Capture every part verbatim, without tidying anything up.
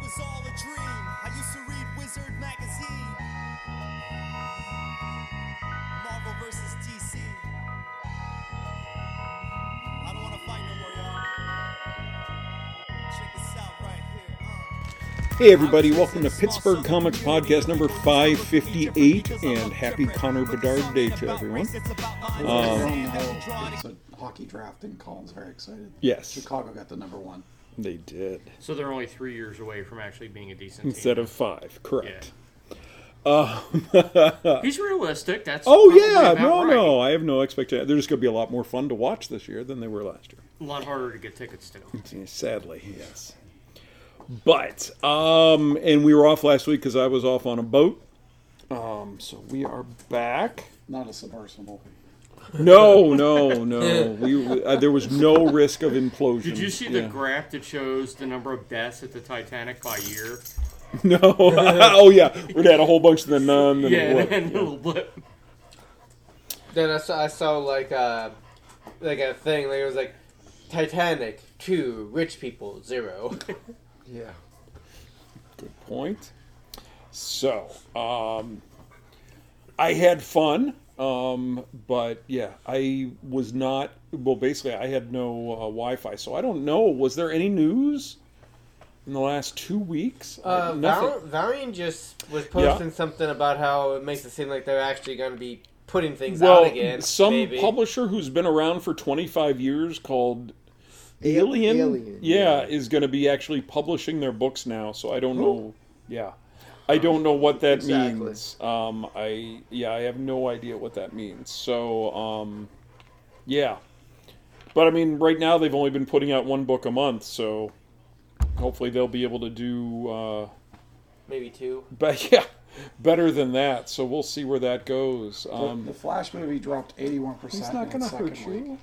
was all a dream. I used to read Wizard magazine. Marvel versus D C. I don't want to fight no more, y'all. Check this out right here. Uh. Hey everybody, welcome to Pittsburgh Comics Podcast number five fifty-eight, and happy Connor Bedard Day to everyone. Um, it's a hockey draft and Colin's very excited. Yes. Chicago got the number one. They did. So they're only three years away from actually being a decent Instead team. of five, correct. Yeah. Uh, He's realistic. That's oh probably yeah, about no, right. no, I have no expectation. They're just going to be a lot more fun to watch this year than they were last year. A lot harder to get tickets to. Sadly, yes. But, um, and we were off last week because I was off on a boat. Um, so we are back. Not a submersible. No, no, no. We uh, there was no risk of implosion. Did you see the Yeah. graph that shows the number of deaths at the Titanic by year? No. Oh yeah, we had a whole bunch of the nun. And Yeah, what? and a little blip. Then I saw, I saw like uh like a thing like it was like Titanic two, rich people zero. Yeah. Good point. So, um, I had fun, um, but yeah, I was not. Well, basically, I had no uh, Wi-Fi, so I don't know. Was there any news in the last two weeks? Uh, Nothing. Val- Valiant just was posting something about how it makes it seem like they're actually going to be putting things Well, out again. some maybe. publisher who's been around for twenty-five years called Alien, Alien, yeah, yeah. is going to be actually publishing their books now. So I don't know. Yeah, I don't know what that Exactly. means. Um, I yeah, I have no idea what that means. So um, yeah, but I mean, right now they've only been putting out one book a month, so hopefully they'll be able to do. Uh, maybe two. but yeah, better than that. So we'll see where that goes. The, Um, the Flash movie dropped eighty-one percent. It's not in going to its hurt second you. week.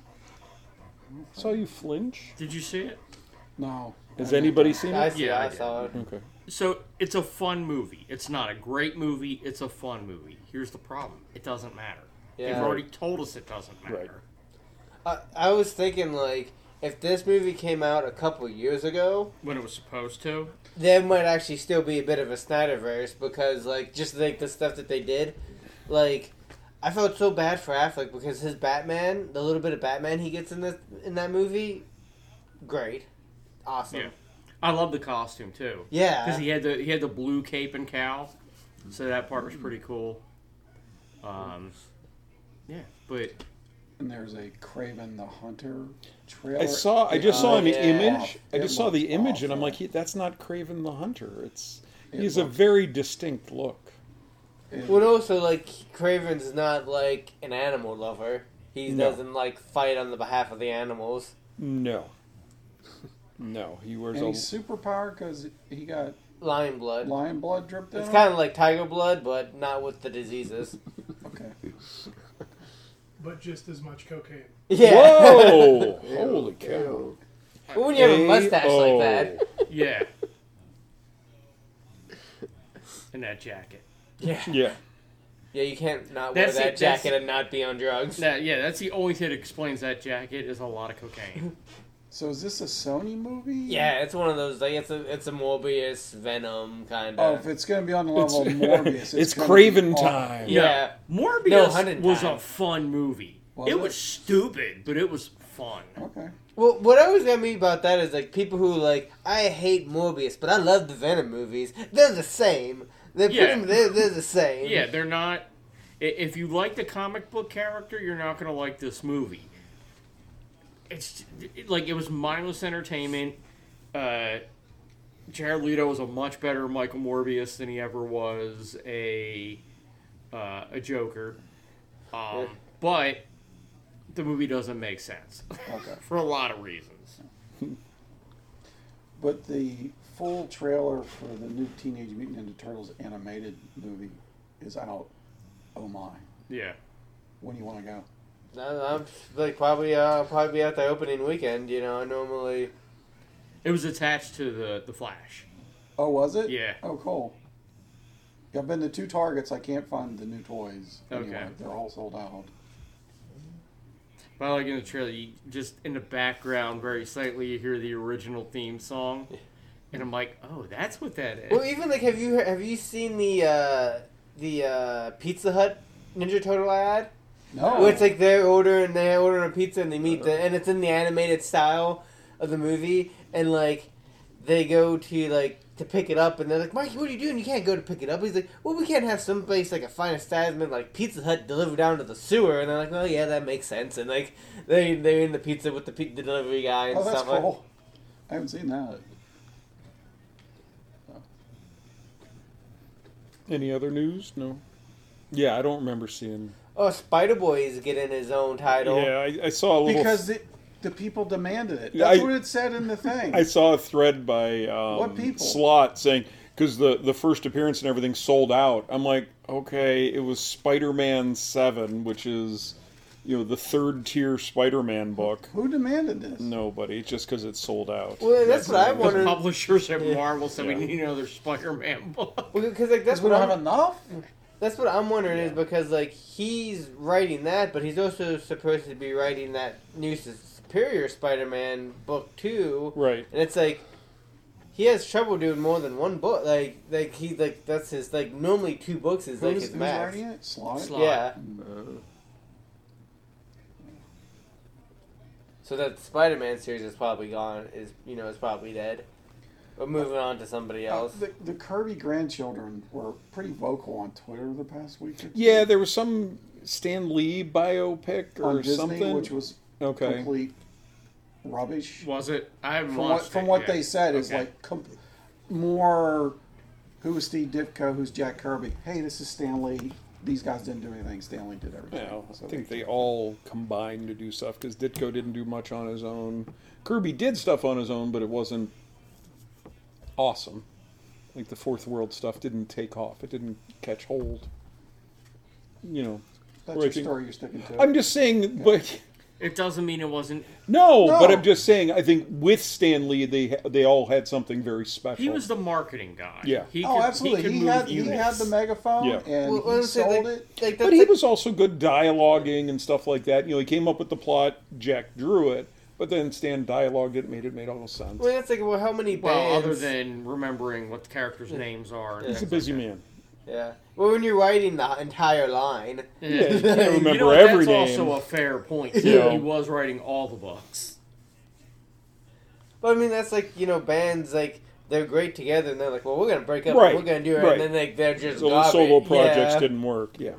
Saw you flinch. Did you see it? No. Has anybody seen I it? see. Yeah, I I did. saw it. Okay. So it's a fun movie. It's not a great movie. It's a fun movie. Here's the problem. It doesn't matter. They've Yeah. already told us it doesn't matter. Right. I, I was thinking like if this movie came out a couple years ago, When it was supposed to. there might actually still be a bit of a Snyderverse because like just like the stuff that they did, like I felt so bad for Affleck because his Batman, the little bit of Batman he gets in this in that movie, great, awesome. Yeah. I love the costume too. Yeah. Because he had the he had the blue cape and cowl, so that part was pretty cool. Um, yeah, but And there's a Craven the Hunter trailer. I saw. I just saw Oh, an yeah. image. I It just saw the looks image, and I'm awful. like, he, "That's not Craven the Hunter. It's It he's a looks- very distinct look." It- Well, also like Craven's not like an animal lover. He No. doesn't like fight on the behalf of the animals. No, no, he wears and a. he's super powered because he got Lion blood. lion blood dripped in It's him? kind of like tiger blood, but not with the diseases. Okay. But just as much cocaine. Yeah. Whoa! Holy cow! Ew. But when you have a mustache A O. like that. yeah. And that jacket. Yeah. Yeah. Yeah, you can't not That's wear that it, that's- jacket and not be on drugs. That yeah, that's the only thing that explains that jacket is a lot of cocaine. So is this a Sony movie? Yeah, it's one of those like it's a it's a Morbius Venom kind Oh, of. if it's going to be on the level of It's, Morbius, it's, it's gonna Craven be awful. time. Yeah. No, Morbius No, Hunted was Time. a fun movie. Was it, it? was stupid, but it was fun. Okay. Well, what I was gonna mean about that is like people who like I hate Morbius, but I love the Venom movies. They're the same. They're Yeah. pretty, they're, they're the same. Yeah, they're not. i- If you like the comic book character, you're not going to like this movie. It's it- like it was mindless entertainment. Uh, Jared Leto was a much better Michael Morbius than he ever was a uh, a Joker. Um, Yeah. But the movie doesn't make sense Okay. for a lot of reasons. But the full trailer for the new Teenage Mutant Ninja Turtles animated movie is out. Oh my. Yeah. When do you want to go? No, I'm like probably uh probably be at the opening weekend. You know, I normally. It was attached to the the Flash. Oh, was it? Yeah. Oh, cool. I've been to two Targets. I can't find the new toys. Anyway, Okay. they're all sold out. But like in the trailer, you just in the background, very slightly, you hear the original theme song, and I'm like, oh, that's what that is. Well, even like, have you have you seen the uh, the uh, Pizza Hut Ninja Turtle ad? No. Where it's like they're ordering they're ordering a pizza and they meet the and it's in the animated style of the movie, and like they go to like to pick it up and they're like, Mikey, what are you doing? You can't go to pick it up. He's like, well, we can't have some place like a fine establishment like Pizza Hut deliver down to the sewer. And they're like, well, yeah, that makes sense. And like they they're in the pizza with the, pe- the delivery guy and Oh, that's stuff. like cool. I haven't seen that. Any other news? No. Yeah, I don't remember seeing. Oh, Spider Boy is getting his own title. Yeah, I, I saw a little. Because the, the people demanded it. Yeah, That's I- what it said in the thing. I saw a thread by um, What people? Slot saying because the the first appearance and everything sold out. I'm like, okay, it was Spider-Man seven, which is you know the third tier Spider-Man book. Who demanded this? Nobody, just because it's sold out. Well, that's what I The wondered. publishers at Yeah. Marvel said Yeah. we need another Spider-Man book. Because like that's Because we what don't I'm, have enough? that's what I'm wondering is because like he's writing that, but he's also supposed to be writing that new Superior Spider-Man book too. Right. And it's like he has trouble doing more than one book. Like like he like that's his like normally two books is like Who's, his who's max. writing it? Slot? Slot. Yeah. So that Spider-Man series is probably gone. Is you know is probably dead. We're moving on to somebody Uh, else. the, the Kirby grandchildren were pretty vocal on Twitter the past week or two. Yeah, there was some Stan Lee biopic or on Disney, something. which was Okay. complete rubbish. Was it? I haven't From what, watched from it what yet. they said, is Okay. like com- more. Who was Steve Ditko? Who's Jack Kirby? Hey, this is Stan Lee. These guys didn't do anything. Stan Lee did everything. Yeah, So I think they all combined to do stuff because Ditko didn't do much on his own. Kirby did stuff on his own, but it wasn't awesome. Like the Fourth World stuff didn't take off. It didn't catch hold. You know, that's Or I your think- story. You're sticking to. I'm just saying, but It doesn't mean it wasn't. no, No. but I'm just saying. I think with Stan Lee, they they all had something very special. He was the marketing guy. Yeah. He oh, could, absolutely. He, could He, move had he units. had the megaphone Yeah. and Well, he let's say, sold like- it. like, But that's he like- was also good dialoguing and stuff like that. You know, he came up with the plot. Jack drew it, but then Stan dialogued it, made it made all sense. Well, that's like well, how many Well, bands? other than remembering what the characters' names are. And He's a things busy like man. yeah. Well, when you're writing the entire line, that. Yeah, you can't remember you know what, every that's name. also a fair point. Too. Yeah. He was writing all the books. but I mean that's like you know bands like they're great together and they're like, well, we're gonna break up, Right, and we're gonna do it, right. and then like they're just So the garbage. solo projects Yeah. didn't work. Yeah.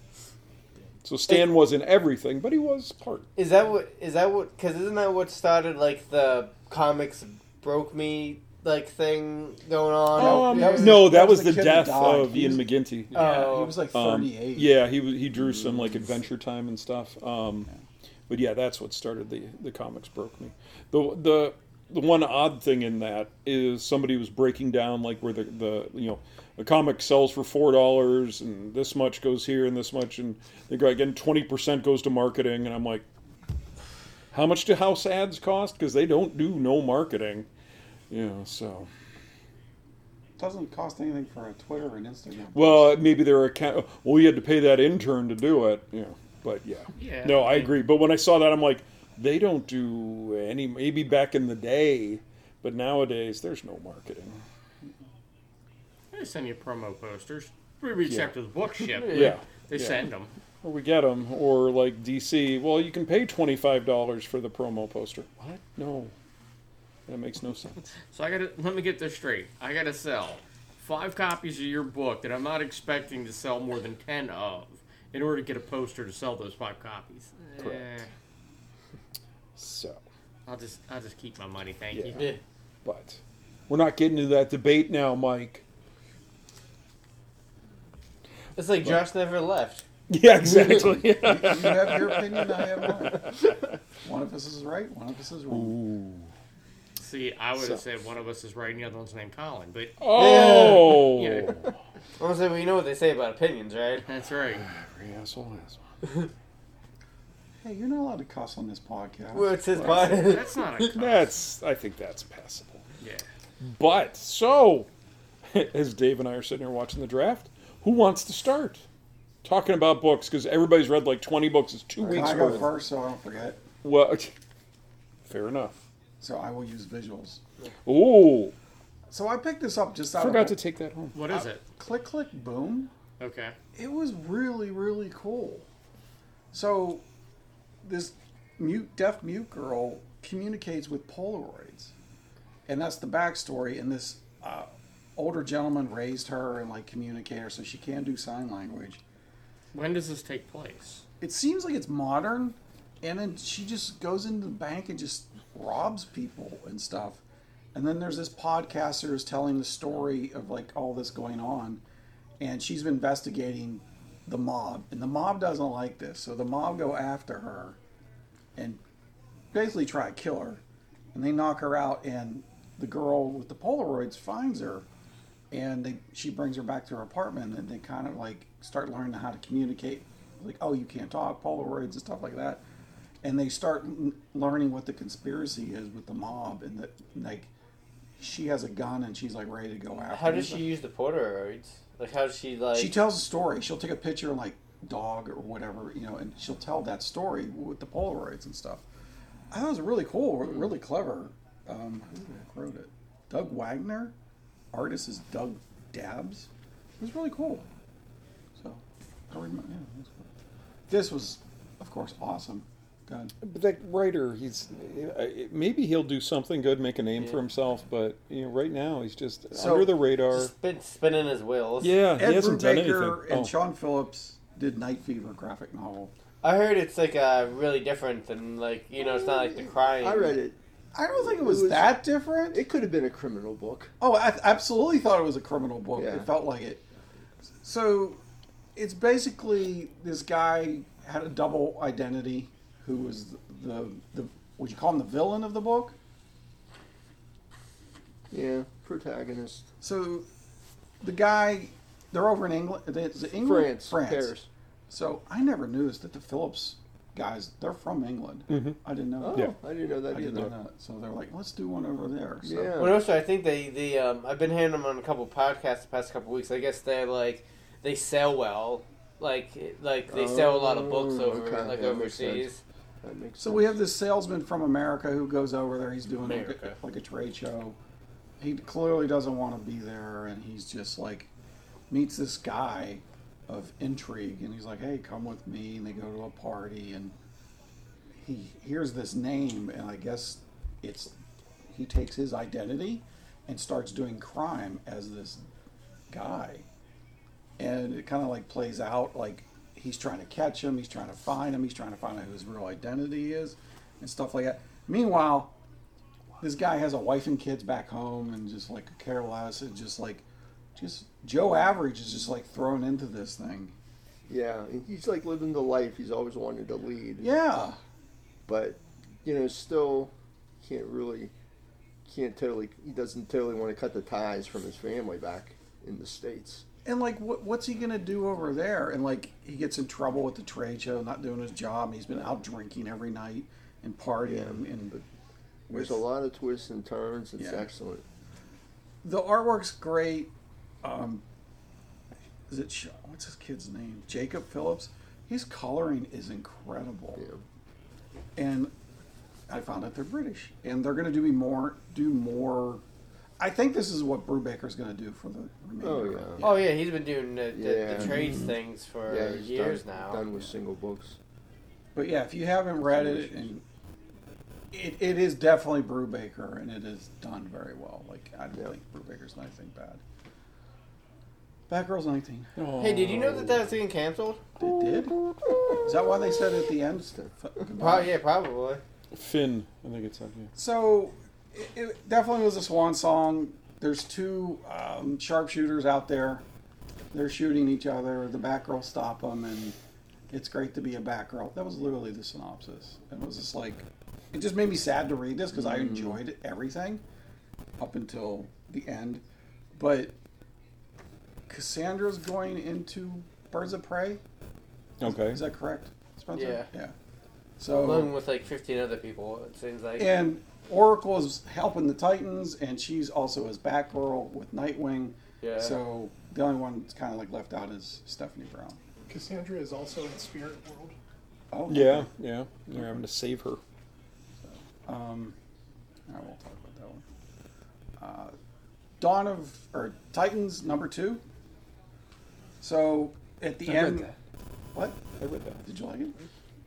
So Stan wasn't everything, but he was part. Is that what? Is that what? Because isn't that what started like the comics broke me like thing going on? Um, that was- no, that, that was, was the the kid that death died. of He Ian was- McGinty. Yeah, Oh. he was like Um, thirty-eight. yeah, he was- he drew some like Adventure Time and stuff. Um, but yeah, that's what started the the comics broke me. The the the one odd thing in that is somebody was breaking down like where the the you know the comic sells for four dollars and this much goes here and this much and they go again twenty percent goes to marketing and I'm like, how much do house ads cost? Because they don't do no marketing, you know. So Doesn't cost anything for a Twitter and Instagram. well, maybe their account. Well, we had to pay that intern to do it, you know. But yeah, Yeah. no, I agree. But when I saw that, I'm like, they don't do any. Maybe back in the day, but nowadays there's no marketing. They send you promo posters. We reach Yeah. out to the book ship. Yeah, They yeah. send them. Or we get them, or like D C. Well, you can pay twenty five dollars for the promo poster. What? No, that makes no sense. So I gotta let me get this straight. I gotta sell five copies of your book that I'm not expecting to sell more than ten of in order to get a poster to sell those five copies. Correct. Eh, So, I'll just I'll just keep my money. Thank Yeah. you. Yeah. but we're not getting into that debate now, Mike. It's like Josh never left. Yeah, exactly. You have your opinion, I have mine. One of us is right, one of us is wrong. See, I would have So- said one of us is right and the other one's named Colin, but Oh. Yeah. I was like, well, you know what they say about opinions, right? that's right. Every asshole has one. Hey, you're not allowed to cuss on this podcast. Well, it's his body. That's not a cuss. That's, I think that's passable. Yeah. But, so, as Dave and I are sitting here watching the draft, who wants to start? Talking about books, because everybody's read like twenty books. It's two Can weeks I go worth. first so I don't forget? Well, fair enough. So I will use visuals. Ooh. So I picked this up just out Forgot of to take that home. What is it? Click Click Boom. Okay. It was really, really cool. So, this mute, deaf mute girl communicates with Polaroids, and that's the backstory. And this uh, older gentleman raised her and like communicated her, so she can do sign language. When does this take place? It seems like it's modern, and then she just goes into the bank and just robs people and stuff. And then there's this podcaster who's telling the story of like all this going on, and she's been investigating the mob, and the mob doesn't like this, so the mob go after her and basically try to kill her, and they knock her out, and the girl with the Polaroids finds her, and they, she brings her back to her apartment, and they kind of like start learning how to communicate, like, oh, you can't talk, Polaroids and stuff like that, and they start n- learning what the conspiracy is with the mob, and that like she has a gun and she's like ready to go after How does them. she use the Polaroids? Like, how does she, like... She tells a story. She'll take a picture of like dog or whatever, you know, and she'll tell that story with the Polaroids and stuff. I thought it was really cool, really clever. Um, who wrote it? Doug Wagner. Artist is Doug Dabbs. It was really cool. So, I remember, yeah, it was cool. This was, of course, awesome. God. But that writer, he's uh, maybe he'll do something good, make a name for himself. But you know, right now he's just So- under the radar. Just spin, spinning his wheels. Yeah, he Ed hasn't done Brubaker anything. and Oh. Sean Phillips did Night Fever graphic novel. I heard it's, like, uh, really different than, like, you know, it's not like the crime. I read it. I don't think it was, It was- that different. It could have been a criminal book. Oh, I absolutely thought it was a criminal book. Yeah. It felt like it. So, it's basically this guy had a double identity who was the, the, the would you call him the villain of the book? Yeah, protagonist. So, the guy, they're over in England. Is it England? France, France. Paris. So, I never noticed that the Phillips guys, they're from England. Mhm. I didn't know Oh, that. Yeah. I didn't know that I didn't either. know that. So, they're like, let's do one over there. So, Yeah. Well, also, I think they, the um, I've been hearing them on a couple podcasts the past couple weeks. I guess they're, like, they sell well. Like, like they sell a lot of books Oh, over, okay. like, Yeah, makes sense. overseas. That makes So sense. we have this salesman from America who goes over there. He's doing like a, America. like a trade show. He clearly doesn't want to be there, and he's just like meets this guy of intrigue, and he's like, "Hey, come with me." And they go to a party, and he hears this name, and I guess it's he takes his identity and starts doing crime as this guy, and it kind of like plays out like he's trying to catch him, he's trying to find him, he's trying to find out who his real identity is, and stuff like that. Meanwhile, this guy has a wife and kids back home, and just like care less, and just like, just Joe Average is just like thrown into this thing. Yeah, and he's like living the life he's always wanted to lead. Yeah, But, you know, still can't really, can't totally, he doesn't totally want to cut the ties from his family back in the States. and like, what, what's he gonna do over there? And like, he gets in trouble with the trade show, not doing his job. He's been out drinking every night and partying, and But there's a lot of twists and turns. It's Yeah. excellent. the artwork's great. Um, is it Sh- what's his kid's name? Jacob Phillips. His coloring is incredible, Yeah. and I found out they're British, and they're going to do more. Do more. I think this is what Brubaker's going to do for the remainder. Oh, of yeah. it. Oh, yeah, he's been doing the, the, Yeah. the trades things for Yeah, he's years done, now. done with single books. But yeah, if you haven't read it, and it, it is definitely Brubaker, and it is done very well. Like I don't Yeah. think Brubaker's anything bad. Batgirl's nineteen. Hey, did you know that that was getting canceled? It did. Is that why they said at the end? f- goodbye? Pro- yeah, probably. Finn, I think it's up here. So it, it definitely was a swan song. There's two um, sharpshooters out there. They're shooting each other. The Batgirl stop them, and it's great to be a Batgirl. That was literally the synopsis. And it was just like, it just made me sad to read this because I enjoyed everything up until the end. But Cassandra's going into Birds of Prey. Okay. Is that correct, Spencer? Yeah. Yeah. So Along with like fifteen other people, it seems like. and Oracle is helping the Titans, and she's also as Batgirl with Nightwing. Yeah. So the only one that's kind of like left out is Stephanie Brown. Cassandra is also in Spirit World. Oh Yeah, yeah. They're having to save her. Um, I won't talk about that one. Uh, Dawn of or Titans number two. So at the I read end, that. what I read that. did you like it?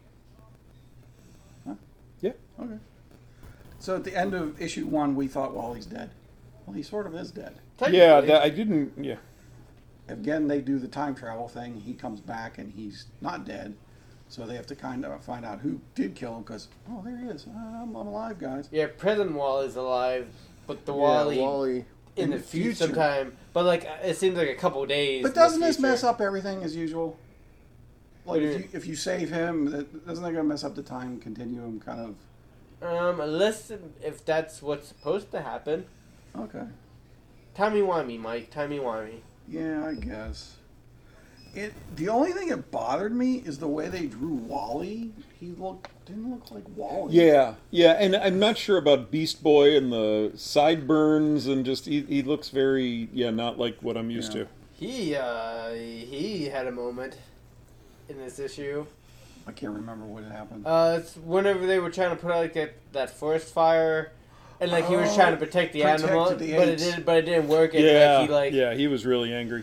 Huh? Yeah. Okay. So at the end of issue one, we thought Wally's dead. Well, he sort of is dead. Yeah, Technically. that, I didn't. Yeah. Again, they do the time travel thing. He comes back and he's not dead. So they have to kind of find out who did kill him because, oh, there he is. I'm, I'm alive, guys. Yeah, present Wally's alive, but the Yeah, Wally, Wally. in, in the, the future future. sometime. But like, it seems like a couple days. But in the doesn't this future. mess up everything as usual? Like, What do if you you, if you save him, that- doesn't that going to mess up the time continuum kind of? Um, unless if that's what's supposed to happen. Okay. Timey-wimey, Mike. Timey-wimey. Yeah, I guess. It the only thing that bothered me is the way they drew Wally. He looked didn't look like Wally. Yeah, yeah, and I'm not sure about Beast Boy and the sideburns and just he, he looks very yeah not like what I'm used Yeah. to. He, uh, he had a moment in this issue. I can't remember what had happened. Uh, it's whenever they were trying to put out like that, that forest fire, and like he was Oh, trying to protect the protect animal, the but it apes. didn't. But it didn't work. And Yeah, like, he like yeah, he was really angry.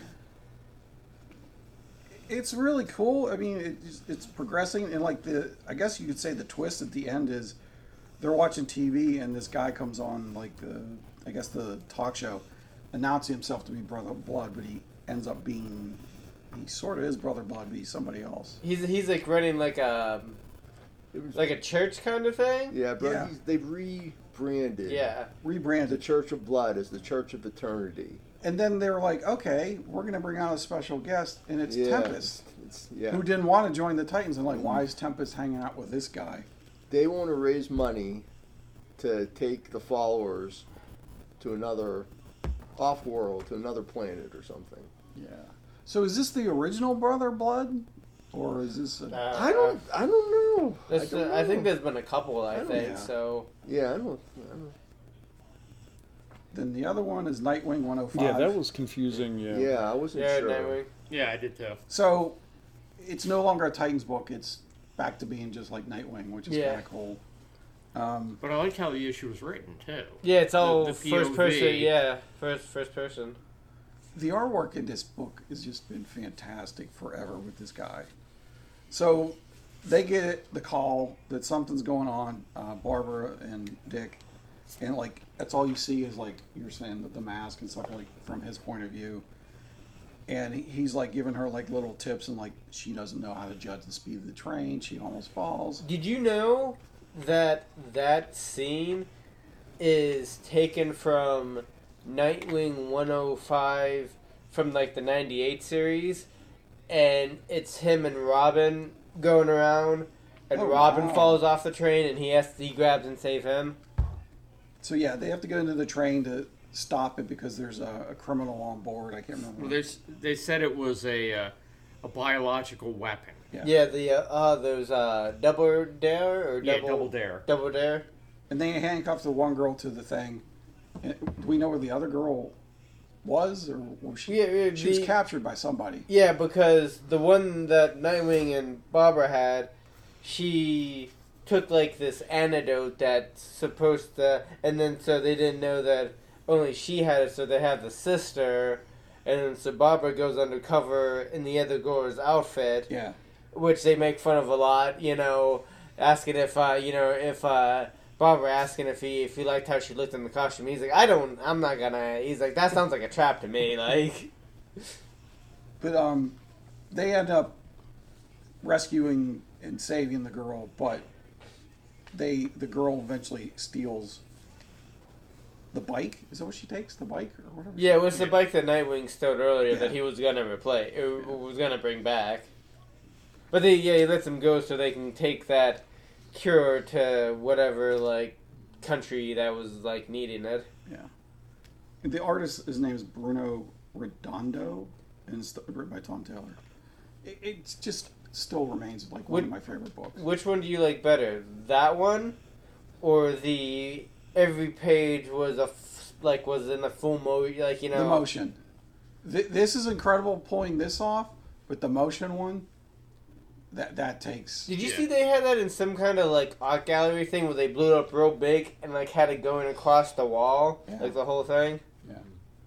It's really cool. I mean, it's, it's progressing, and like the I guess you could say the twist at the end is they're watching T V and this guy comes on like the I guess the talk show, announcing himself to be Brother Blood, but he ends up being he sort of is Brother Blood, but he's somebody else. he's he's like running like a It was, like a church kind of thing. yeah, bro. Yeah. He's, they've rebranded Yeah. the Rebranded, Church of Blood as the Church of Eternity. and then they're like, okay, we're gonna bring out a special guest, and it's yeah, Tempest, It's, yeah. who didn't want to join the Titans, and like, why is Tempest hanging out with this guy? They want to raise money to take the followers to another off world, to another planet or something. Yeah. So is this the original Brother Blood, or is this? A, Uh, I don't. I don't know. I, There's, don't uh, I know. think there's been a couple. I, I don't- think yeah. so. Yeah, I don't. I don't Then the other one is Nightwing one oh five. Yeah, that was confusing. Yeah. yeah, I wasn't Yeah, sure. Nightwing. Yeah, I did too. So it's no longer a Titans book. It's back to being just like Nightwing, which is Yeah. kind of cool. Um, But I like how the issue was written too. Yeah, it's all the first P O V. person. Yeah, first first person. the artwork in this book has just been fantastic forever with this guy. So they get the call that something's going on, uh, Barbara and Dick, and like that's all you see is like you're saying the, the mask and stuff like from his point of view. And he, he's like giving her like little tips and like she doesn't know how to judge the speed of the train. She almost falls. Did you know that that scene is taken from Nightwing one oh five from like the ninety-eight series, and it's him and Robin going around, and Oh, Robin wow. falls off the train, and he has he grabs and save him. So yeah, they have to get into the train to stop it because there's a, a criminal on board. I can't remember. Well, they they said it was a uh, a biological weapon. Yeah. Yeah, the uh, uh those uh double dare or Yeah, double double dare. double dare. And they handcuffed the one girl to the thing. And do we know where the other girl was, or was she? Yeah, yeah, she was the- captured by somebody. Yeah, because the one that Nightwing and Barbara had, she took like this antidote that's supposed to, and then so they didn't know that only she had it, so they have the sister, and then so Barbara goes undercover in the other girl's outfit, Yeah. which they make fun of a lot, you know, asking if, uh, you know, if, uh, Barbara asking if he if he liked how she looked in the costume. He's like, I don't, I'm not gonna. He's like, that sounds like a trap to me. Like, But um, they end up rescuing and saving the girl, but they the girl eventually steals the bike. Is that what she takes? The bike or whatever? yeah, it was the bike that Nightwing stole earlier Yeah. that he was gonna replace, or was gonna bring back. But they, yeah, he lets them go so they can take that cure to whatever like country that was like needing it. Yeah. And the artist, his name is Bruno Redondo, and it's written by Tom Taylor. It it's just still remains like one Would- of my favorite books. Which one do you like better, that one, or the every page was a f- like was in a full mo like you know The motion. Th- this is incredible pulling this off, but the motion one, that that takes. Did you Yeah. see they had that in some kind of like art gallery thing where they blew it up real big and like had it going across the wall, Yeah. like the whole thing? Yeah.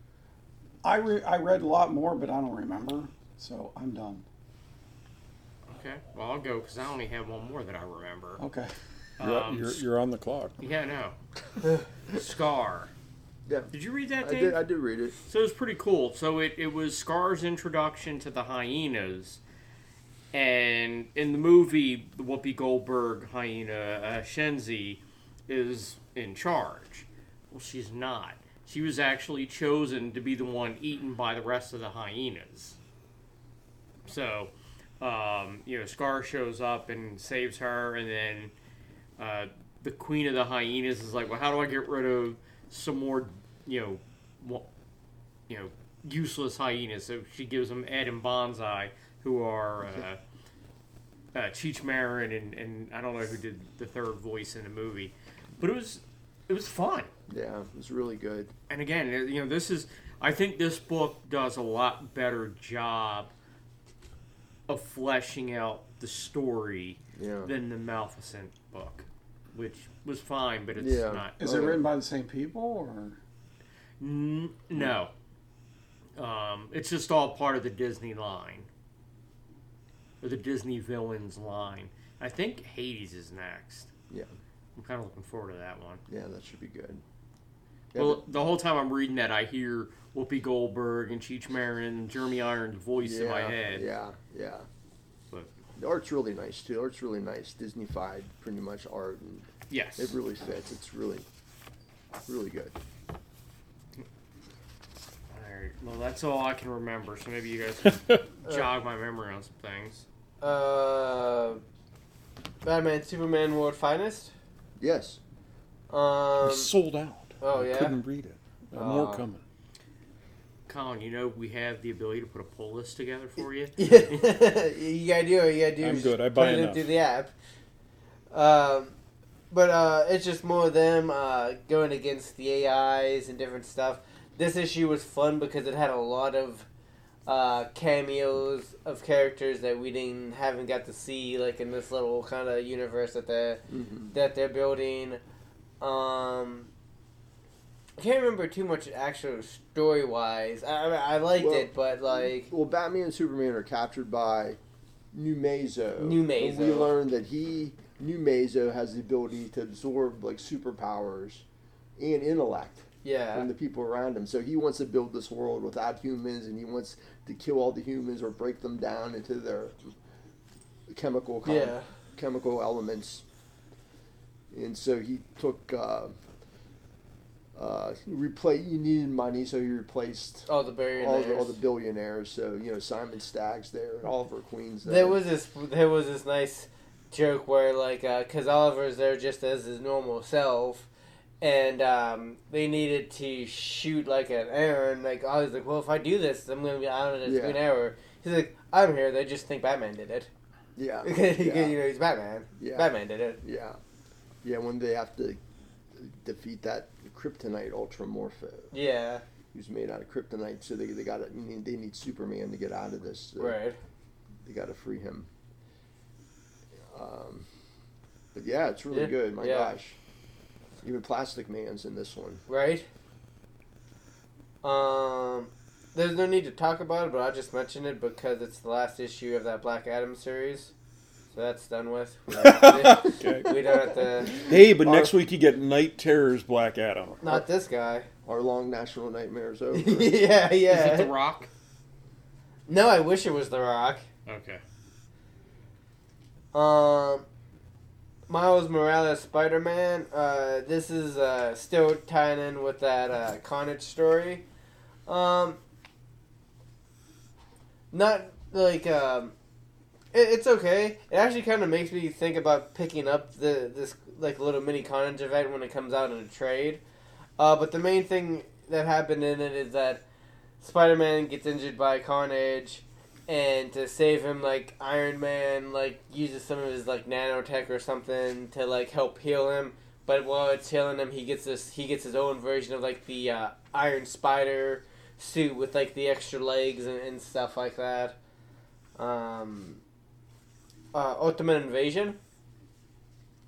I re- I read a lot more, but I don't remember, so I'm done. Okay, well, I'll go because I only have one more that I remember. Okay. You're, Um, you're, you're on the clock. Yeah, no. Scar. Yeah, Did you read that, I Dave? did. I did read it. So it was pretty cool. So it, it was Scar's introduction to the hyenas. And in the movie, the Whoopi Goldberg hyena, uh, Shenzi, is in charge. Well, she's not. She was actually chosen to be the one eaten by the rest of the hyenas. So, um, you know, Scar shows up and saves her, and then uh, the queen of the hyenas is like, well, how do I get rid of some more, you know, wa- you know, useless hyenas? So she gives them Ed and Bonsai, who are uh, uh, Cheech Marin and, and I don't know who did the third voice in the movie, but it was it was fun. Yeah, it was really good. And again, you know, this is I think this book does a lot better job of fleshing out the story Yeah. than the Maleficent book, which was fine, but it's Yeah. not. Is it written by the same people, or? N- no. Um, it's just all part of the Disney line. Or the Disney villains line. I think Hades is next. Yeah. I'm kind of looking forward to that one. Yeah, that should be good. Yeah, Well, the whole time I'm reading that, I hear Whoopi Goldberg and Cheech Marin and Jeremy Irons' voice yeah, in my head. Yeah, yeah. But The art's really nice too. The art's really nice. Disney-fied, pretty much art, and yes. it really fits. It's really, really good. Alright, well, that's all I can remember, so maybe you guys can jog my memory on some things. Uh, Batman, Superman, World Finest. Yes. Um, Sold out. oh I yeah. couldn't read it. Uh, more Aw. coming. Colin, you know we have the ability to put a pull list together for you. you gotta do it. You gotta do. I'm is good. I put buy it enough. into the app. Um, but uh, it's just more of them uh, going against the A Is and different stuff. This issue was fun because it had a lot of uh, cameos of characters that we didn't haven't got to see, like in this little kind of universe that they're Mm-hmm. that they're building. Um, I can't remember too much actual story wise. I, I I liked Well, it, but like. Well, Batman and Superman are captured by New Mazo. New And we Mazo. learn that he, New Mazo, has the ability to absorb like superpowers and intellect Yeah. from the people around him. So he wants to build this world without humans, and he wants to kill all the humans or break them down into their chemical com- Yeah. chemical elements. And so he took. Uh, uh, replace. He needed money, so he replaced All the billionaires. all the, all the billionaires. So you know Simon Stagg's there, and Oliver Queen's there. There was this. There was this nice joke where, like, because Oliver's there just as his normal self, and um, they needed to shoot like an arrow. And like, I was like, well, if I do this, I'm gonna be out of this Yeah. green arrow. He's like, I'm here. They just think Batman did it. yeah, Because yeah, you know he's Batman. Yeah. Batman did it. yeah, yeah. When they have to defeat that kryptonite Ultramorpho, Yeah. who's made out of kryptonite, so they they got to they need Superman to get out of this. So Right. They got to free him. Um, but yeah, it's really Yeah, good. My yeah. gosh, even Plastic Man's in this one. Right. Um. There's no need to talk about it, but I'll just mention it because it's the last issue of that Black Adam series. So that's done with. We don't have to, Okay. we don't have to. Hey, but Our- next week you get Night Terror's Black Adam. Not this guy. Our long national nightmares over. yeah, yeah. Is it The Rock? No, I wish it was The Rock. Okay. Um, Miles Morales Spider-Man. Uh, this is uh, still tying in with that uh, Carnage story. Um, not like um, it, it's okay. It actually kind of makes me think about picking up the this like little mini Carnage event when it comes out in a trade. Uh, but the main thing that happened in it is that Spider-Man gets injured by Carnage. And to save him, like, Iron Man, like, uses some of his, like, nanotech or something to, like, help heal him. But while it's healing him, he gets this, he gets his own version of, like, the uh, Iron Spider suit with, like, the extra legs and, and stuff like that. Um, uh, Ultimate Invasion.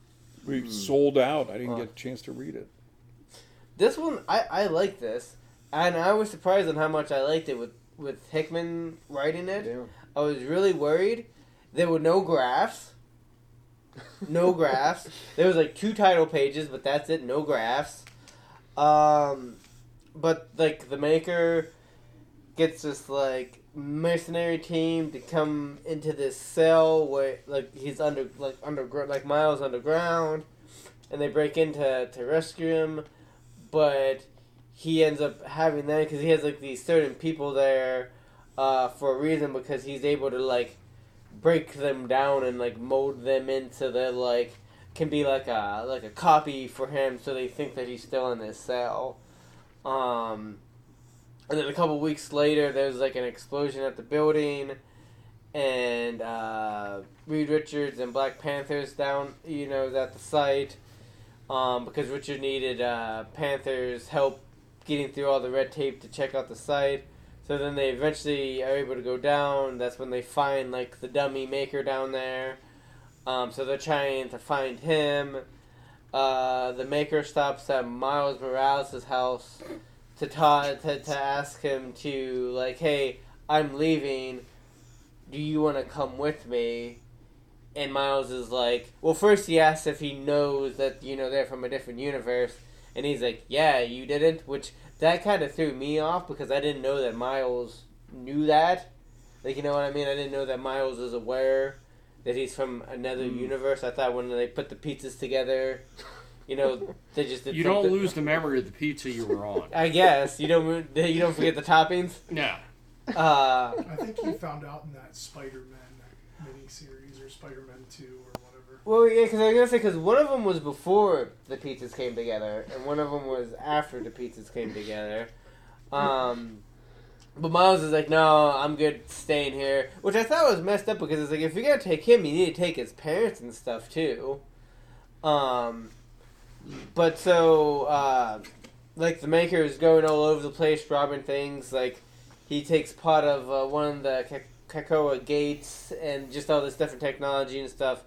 We sold out. I didn't Oh. get a chance to read it. This one, I, I like this. and I was surprised on how much I liked it with with Hickman writing it. Yeah. I was really worried. There were no graphs. No graphs. There was like two title pages, but that's it. No graphs. Um, but like the maker gets this like mercenary team to come into this cell where like he's under like under like Miles underground, and they break into to rescue him, but he ends up having that because he has like these certain people there uh, for a reason, because he's able to like break them down and like mold them into their like can be like a like a copy for him, so they think that he's still in this cell. Um, and then a couple weeks later, there's like an explosion at the building, and uh, Reed Richards and Black Panther's down, you know, is at the site, um, because Richard needed uh, Panther's help getting through all the red tape to check out the site. So then they eventually are able to go down. That's when they find like the dummy maker down there. Um, so they're trying to find him. Uh, the maker stops at Miles Morales' house to, ta- to to ask him to like, hey, I'm leaving. Do you want to come with me? And Miles is like, well, first he asks if he knows that, you know, they're from a different universe. And he's like, yeah, you didn't? Which, that kind of threw me off because I didn't know that Miles knew that. Like, you know what I mean? I didn't know that Miles was aware that he's from another mm. universe. I thought when they put the pizzas together, you know, they just did You something. don't lose the memory of the pizza you were on. I guess. You don't you don't forget the toppings? No. Uh, I think you found out in that Spider-Man miniseries or Spider-Man two or whatever. well, yeah, because I was going to say, because one of them was before the pizzas came together, and one of them was after the pizzas came together. Um... But Miles is like, no, I'm good staying here. Which I thought was messed up because it's like, if you're going to take him, you need to take his parents and stuff, too. Um, but so, uh, like, the maker is going all over the place, robbing things. Like, he takes part of uh, one of the K- Krakoa gates and just all this different technology and stuff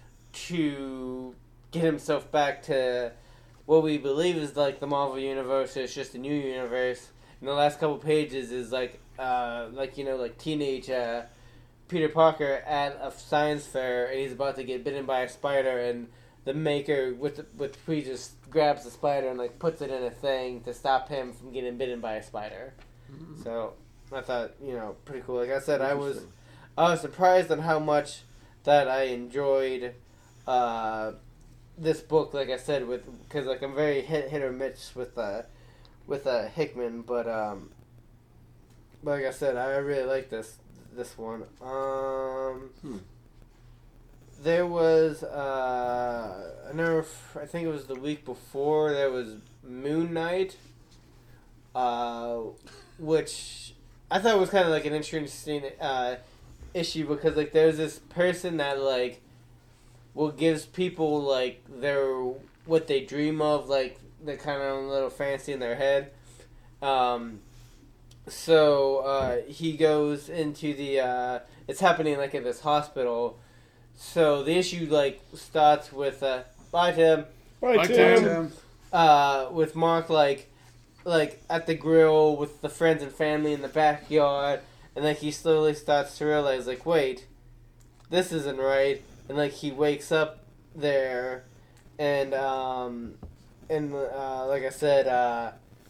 to get himself back to what we believe is, like, the Marvel Universe. It's just a new universe. And the last couple pages is like, uh, like you know, like teenage uh, Peter Parker at a science fair, and he's about to get bitten by a spider, and the maker with the, with P just grabs the spider and like puts it in a thing to stop him from getting bitten by a spider. Mm-hmm. So I thought, you know, pretty cool. Like I said, I was I was surprised on how much that I enjoyed uh, this book. Like I said, with because like I'm very hit hit or miss with uh, with uh, Hickman, but um, like I said, I really like this this one. Um, hmm. There was uh, I never, I think it was the week before. There was Moon Knight, uh, which I thought was kind of like an interesting uh, issue because like there's this person that like will gives people like their what they dream of, like the kind of little fantasy in their head. Um, so uh, he goes into the uh, it's happening like in this hospital. So the issue like starts with uh, bye Tim, Bye, Bye, Tim. Tim. uh, with Mark like like at the grill with the friends and family in the backyard, and like he slowly starts to realize like wait, this isn't right, and like he wakes up there, and um, and uh, like I said, uh,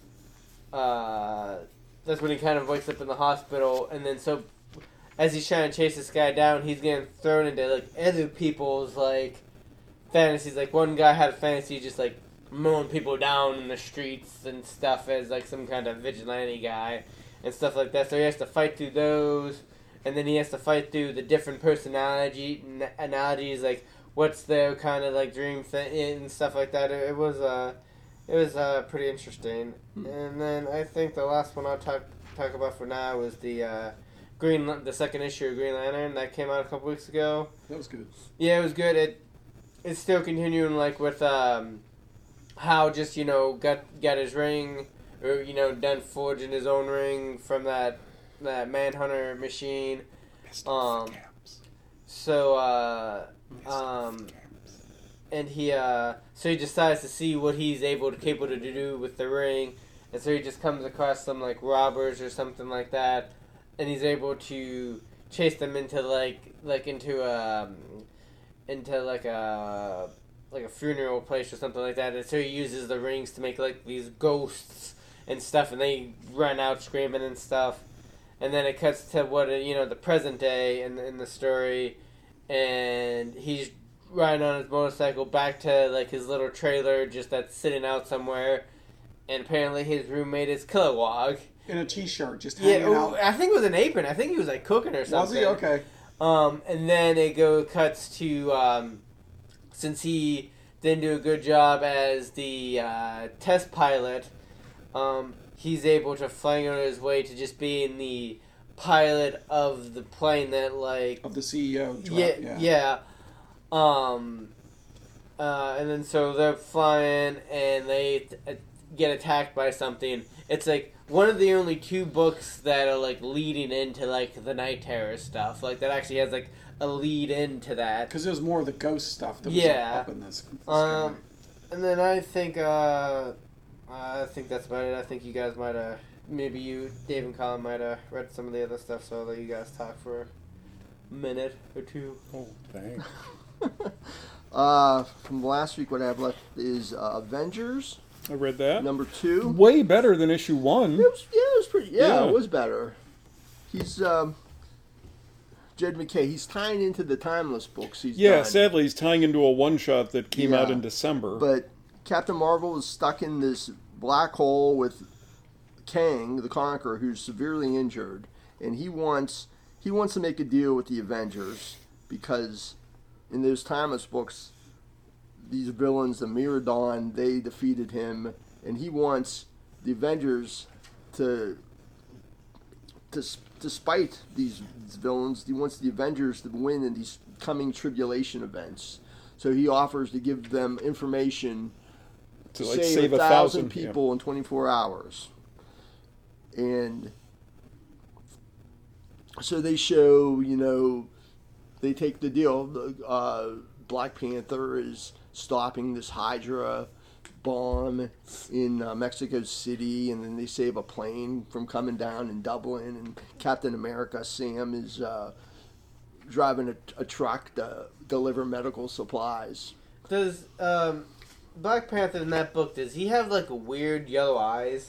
uh, that's when he kind of wakes up in the hospital, and then so as he's trying to chase this guy down, he's getting thrown into like other people's like fantasies. Like one guy had a fantasy just like mowing people down in the streets and stuff as like some kind of vigilante guy and stuff like that. So he has to fight through those, and then he has to fight through the different personality n- analogies, like what's their kind of like dream thing and stuff like that. It, it was uh, it was uh, pretty interesting. Hmm. And then I think the last one I'll talk talk about for now was the uh, Green the second issue of Green Lantern that came out a couple weeks ago. That was good. Yeah, it was good. It it's still continuing like with um, how just you know got got his ring, or you know done forging his own ring from that that Manhunter machine. Um, so uh, um, and he uh, so he decides to see what he's able to capable to do with the ring, and so he just comes across some like robbers or something like that, and he's able to chase them into like like into a into like a like a funeral place or something like that, and so he uses the rings to make like these ghosts and stuff, and they run out screaming and stuff, and then it cuts to what you know the present day in in the story, and he's riding on his motorcycle back to like his little trailer just that's sitting out somewhere, and apparently his roommate is Kilowog. In a t-shirt, just Yeah, hanging oh, out. I think it was an apron. I think he was like cooking or something. Was he? Okay. Um, and then it go cuts to um, since he didn't do a good job as the uh, test pilot, um, he's able to fly on his way to just being the pilot of the plane that like Of the C E O. Dra- yeah yeah. yeah. Um, uh, and then so they're flying and they uh, get attacked by something. It's like one of the only two books that are like leading into like the Night Terror stuff. Like that actually has like a lead into that. Because there's more of the ghost stuff that was Yeah. up in this. this Um, guy. and then I think uh, I think that's about it. I think you guys might have maybe you Dave and Colin might have read some of the other stuff. So I'll let you guys talk for a minute or two. Oh, thanks. Uh, from last week, what I have left is uh, Avengers I read that. number two. Way better than issue one. It was, yeah, it was pretty. Yeah, Yeah. it was better. He's um, Jed McKay. He's tying into the Timeless books. He's Yeah, done. sadly, he's tying into a one-shot that came out Yeah. in December. But Captain Marvel is stuck in this black hole with Kang, the Conqueror, who's severely injured, and he wants he wants to make a deal with the Avengers because in those Timeless books, these villains, the Miradon, they defeated him, and he wants the Avengers to to to spite these, these villains. He wants the Avengers to win in these coming tribulation events. So he offers to give them information to to like save, save a a thousand thousand yeah. people in twenty-four hours. And so they show, you know, they take the deal. The, uh, Black Panther is stopping this Hydra bomb in uh, Mexico City, and then they save a plane from coming down in Dublin. And Captain America, Sam, is uh, driving a, a truck to deliver medical supplies. Does um, Black Panther in that book, does he have like a weird yellow eyes?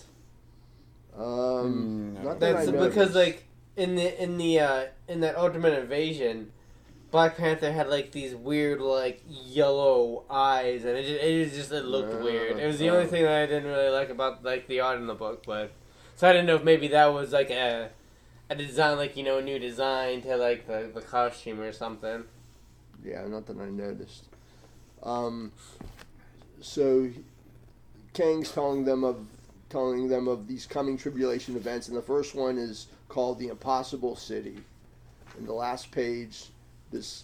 Um, Mm, not that That's I because noticed. like in the in the uh, in that Ultimate Invasion, Black Panther had like these weird like yellow eyes, and it just, it was just it looked Uh, weird. It was the uh. only thing that I didn't really like about like the art in the book, but so I didn't know if maybe that was like a a design, like you know, a new design to like the the costume or something. Yeah, not that I noticed. Um, so Kang's telling them of telling them of these coming tribulation events, and the first one is called the Impossible City. In the last page, this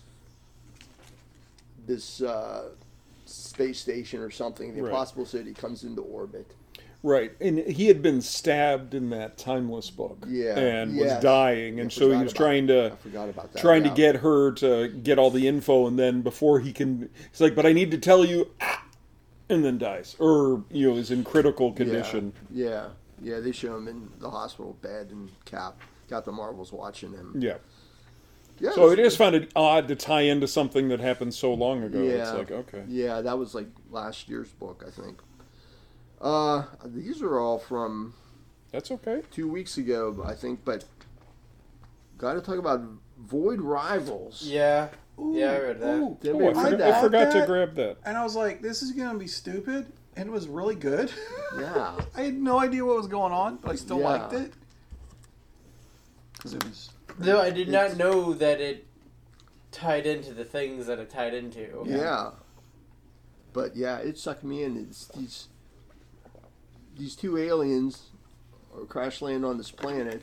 this uh, space station or something, the Right. Impossible City, comes into orbit. Right, and he had been stabbed in that Timeless book, Yeah, and yes. was dying, and I so he forgot was about- trying to I forgot about that. trying yeah. to get her to get all the info, and then before he can, he's like, "But I need to tell you," ah, and then dies, or you know, is in critical condition. Yeah, yeah, yeah. They show him in the hospital bed, and Cap Captain Marvel's watching him. Yeah. Yeah, So I it's- just found it odd to tie into something that happened so long ago. It's Yeah. like, okay, Yeah, that was like last year's book, I think. Uh, these are all from that's okay. two weeks ago, I think. But got to talk about Void Rivals. Yeah, Ooh, yeah, I read that. ooh. Did Oh, we I, read forgot, that? I forgot to That- grab that. And I was like, this is going to be stupid. And it was really good. Yeah. I had no idea what was going on, but I still Yeah. liked it. Because it was. Though I did not It's- know that it tied into the things that it tied into. Yeah. But yeah, it sucked me in. It's these these two aliens are crash land on this planet,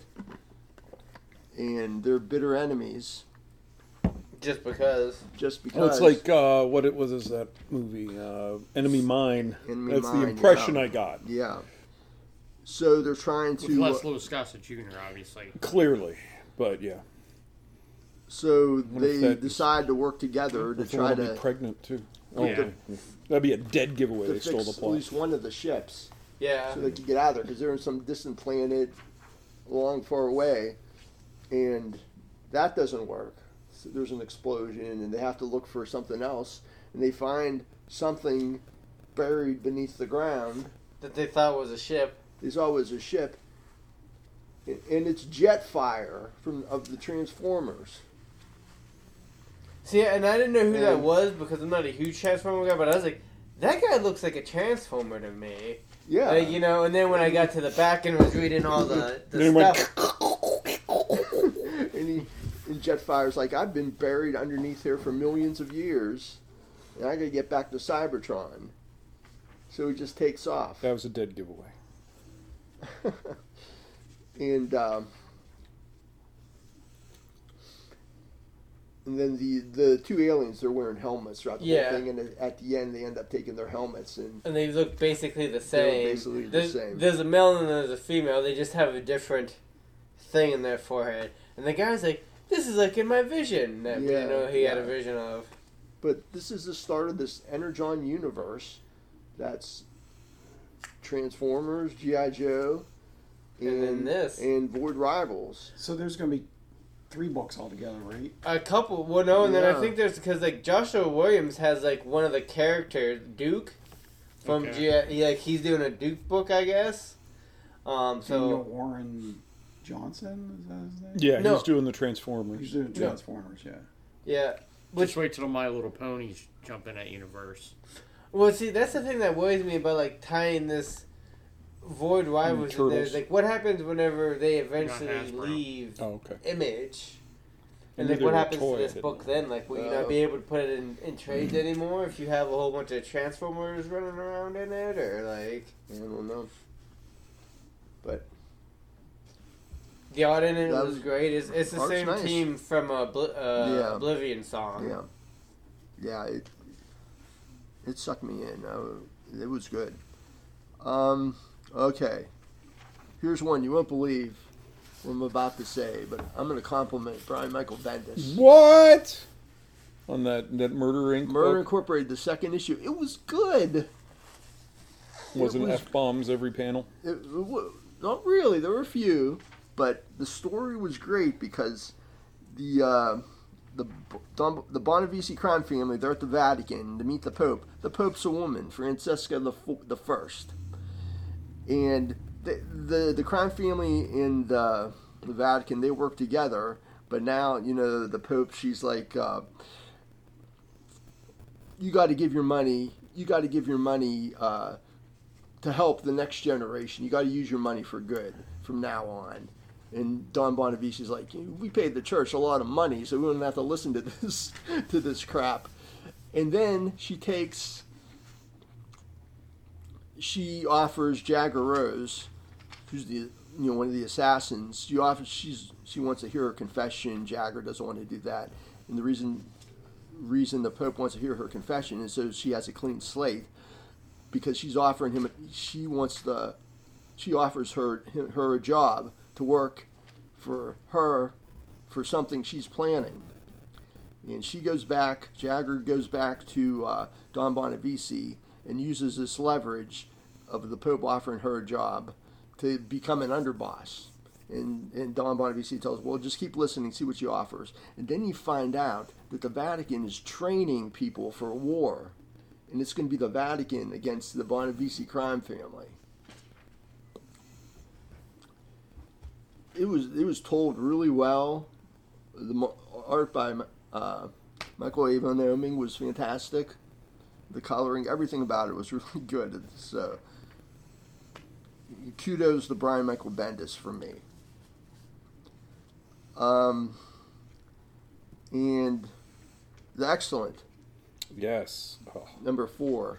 and they're bitter enemies Just because. just because. Oh, it's like uh, what it was. Is that movie uh, Enemy Mine? Enemy That's the Mine, impression yeah. I got. Yeah. So they're trying With to. Les Louis Gossett Junior, obviously. Clearly, but yeah, So What if they that- decide to work together to If they try want to to, be pregnant too. Oh, Yeah. that'd be a dead giveaway. to They stole fix the at plot. least one of the ships. Yeah. so they could get out of there because they're in some distant planet, long far away, and that doesn't work. So there's an explosion, and they have to look for something else, and they find something buried beneath the ground. That they thought was a ship. There's always a ship, and and it's Jetfire from of the Transformers. See, and I didn't know who that And- was because I'm not a huge Transformer guy, but I was like, that guy looks like a Transformer to me. Yeah, Like, you know, and then when I got to the back and was reading all the, the Then it went stuff. and he and Jetfire's like, I've been buried underneath here for millions of years, and I gotta get back to Cybertron. So he just takes off. That was a dead giveaway. and um, and then the the two aliens, they're wearing helmets throughout the Yeah. whole thing, and at the end they end up taking their helmets, and And they look basically the They same. look basically the there's, same. There's a male and there's a female. They just have a different thing in their forehead. And the guy's like, this is like in my vision. That we Yeah, didn't know he had a yeah. vision of. but this is the start of this Energon universe. That's Transformers, G I. Joe, And then this. and Void Rivals. So there's going to be three books altogether, right? A couple. Well, no, and then I Yeah. think there's because like Joshua Williams has like one of the characters, Duke, from Okay. G I. Yeah, like he's doing a Duke book, I guess. Um. Daniel So Warren Johnson, is that his name? Yeah, No. he's doing the Transformers. He's doing Yeah. Transformers, yeah. yeah. Just wait till My Little Ponies jump in that universe. Well, see, that's the thing that worries me about like tying this Void Rivals in there. Turtles. Is, like, what happens whenever they eventually Hasbro. leave Oh, okay. Image? I And knew like, they what were a happens toy, to this I didn't book know. then? Like, will you Uh, not be able to put it in, in trades anymore if you have a whole bunch of Transformers running around in it, or like I don't know. But the art in it That was was- great. It's, it's the art's same nice. team from uh, Bl- uh, Yeah. Oblivion song. yeah, yeah, it it sucked me in. I, it was good. Um, okay, here's one you won't believe what I'm about to say, but I'm going to compliment Brian Michael Bendis. What? On that that Murder Inc. Murder book? Incorporated, the second issue. It was good. Wasn't it was- F bombs every panel? It, it wa- not really. There were a few, but the story was great because the uh, the Don, the Bonavici crime family, they're at the Vatican to meet the Pope. The Pope's a woman, Francesca the Fo- the First, and the the the crime family and uh, the Vatican, they work together. But now, you know, the Pope, she's like, uh, you got to give your money. You got to give your money. Uh, to help the next generation. You got to use your money for good from now on. And Don Bonavici's like, we paid the church a lot of money, so we don't have to listen to this to this crap. And then she takes, she offers Jagger Rose, who's the you know one of the assassins. She offers she's she wants to hear her confession. Jagger doesn't want to do that, and the reason reason the Pope wants to hear her confession is so she has a clean slate. Because she's offering him, she wants the, she offers her her a job to work for her for something she's planning, and she goes back. Jagger goes back to uh, Don Bonavici and uses this leverage of the Pope offering her a job to become an underboss. And and Don Bonavici tells, well, just keep listening, see what she offers, and then you find out that the Vatican is training people for war. And it's going to be the Vatican against the Bonavici crime family. It was it was told really well. The mo- art by uh, Michael Avon was fantastic. The coloring, everything about it was really good. So kudos to Brian Michael Bendis from me. Um, and the excellent. Yes. Oh, Number four.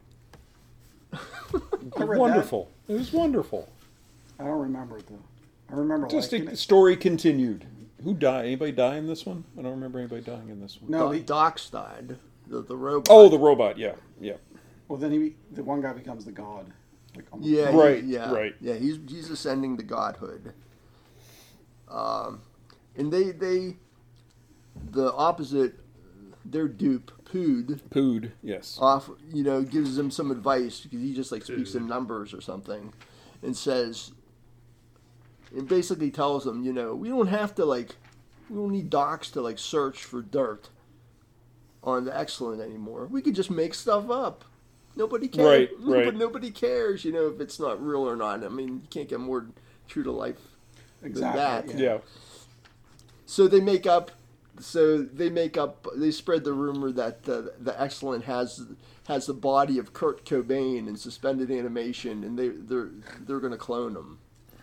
I read wonderful. It was wonderful. I don't remember it, though. I remember Just liking a it. story continued. Who died? Anybody die in this one? I don't remember anybody dying in this one. No, Do- he, Docs died. The, the robot. Oh, the robot. Yeah, yeah. well, then he, the one guy becomes the god. Like, almost- Yeah, he- Right, yeah, right. Yeah, he's he's ascending to godhood. Um, and they they the opposite their dupe, Pood, Pood, yes. off, you know, gives him some advice because he just like speaks in numbers or something, and says, and basically tells them, you know, we don't have to like, we don't need docs to like search for dirt on the Excellent anymore. We could just make stuff up. Nobody cares. Right, right. But nobody cares, you know, if it's not real or not. I mean, you can't get more true to life Exactly. than that. Yeah. So they make up. So they make up. They spread the rumor that the the Excellent has has the body of Kurt Cobain in suspended animation, and they they're they're going to clone him.